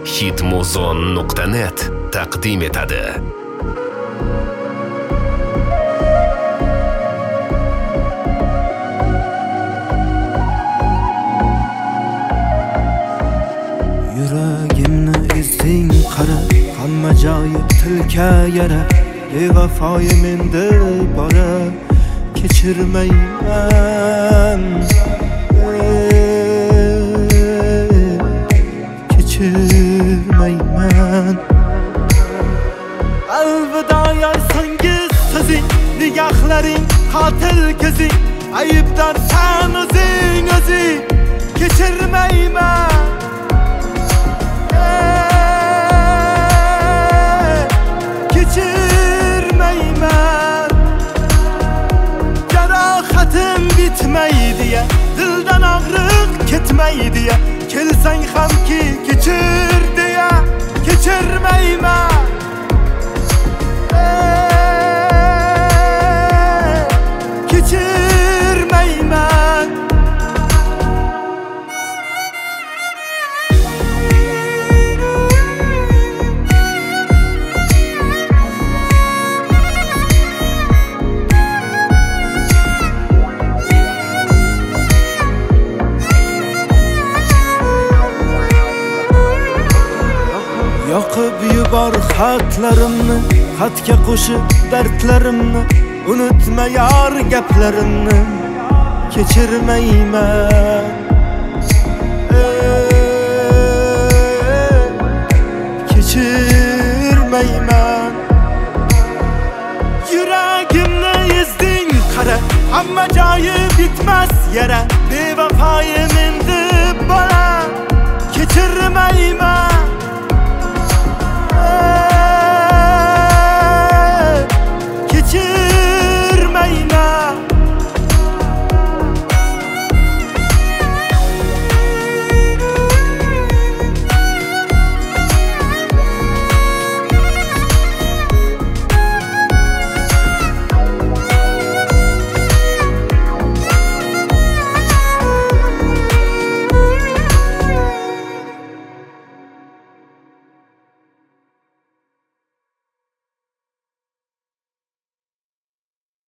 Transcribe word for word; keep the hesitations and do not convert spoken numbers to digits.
hitmuzon nuqta net taqdim etadi. Yuragimni ezding qara, hamma joyi tilka yara. Bevafoyi menda bora, kechirmayman. Kechirmayman. Alvido yor sangiz sizing, nigohlaring qotil ko'zing. Aybdor sen o'zing o'zing, kechirmayman. Kechirmayman. Jarohatim bitmaydi ya, dildan og'riq ketmaydi ya. Kelsang hamki kechir deya, kechirmayman. Kechirmayman. Yoqib yubor xatlarimni, xatga qo'shib dardlarimni. Unutma yor gaplarimni, kechirmayman.